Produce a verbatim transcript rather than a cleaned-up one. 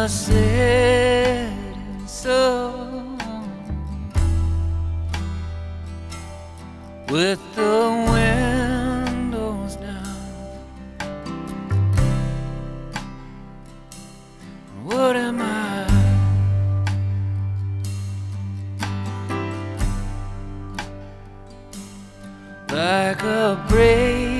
the setting sun, with the windows down. What am I? Like a break